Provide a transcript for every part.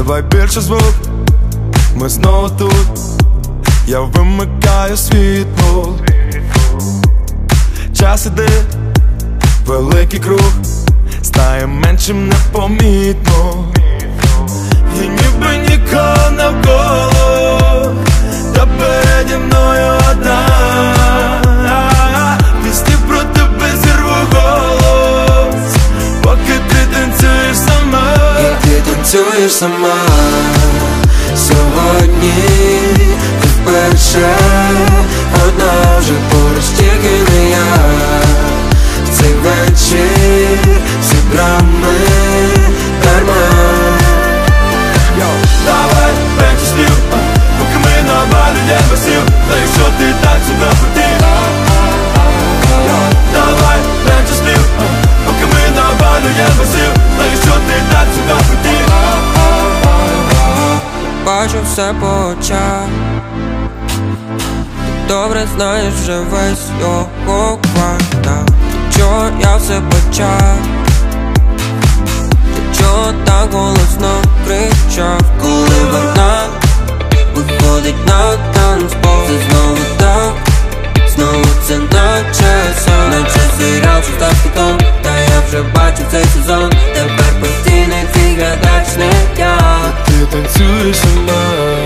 Давай більше звук, ми знову тут. Я вимикаю світло. Час іде, великий круг, стає меншим непомітно. І ніби нікого навколо, та переді мною одна. Пісні про тебе зірву голос, поки ти танцюєш сама. І ти танцюєш сама. Сьогодні ти вперше одна, вже поруч тільки не я. В цей вечір всі драми дарма. Давай менше слів, поки ми на балю не висів. Та якщо ти так себе хотів. Давай менше слів, поки ми на балю не висів. Та якщо ти так себе хотів. Бачу все по очах, ти добре знаєш вже весь його квартал. Ти чого я все почав? Ти чого так голосно кричав? Коли вона виходить на танцпол, це знову так, знову це наче сон, наче серіал, що став хітом. Та я вже бачив цей сезон, тепер постійний твій глядач не я. Ти танцюєш сама.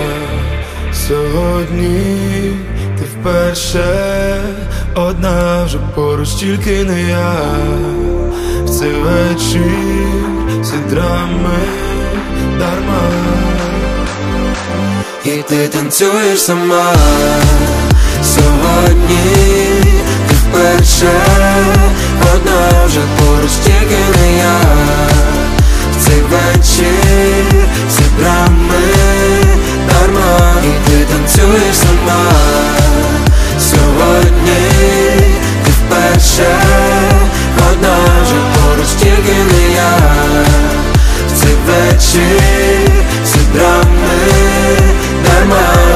Сьогодні ти вперше одна, вже поруч тільки не я. В цей вечір всі драми дарма. І ти танцюєш сама. Сьогодні ти вперше одна, вже поруч тільки не я. В цей вечір всі драми дарма. І ти танцюєш сама. Сьогодні ти вперше одна, вже поруч тільки не я. В цей вечір всі драми дарма.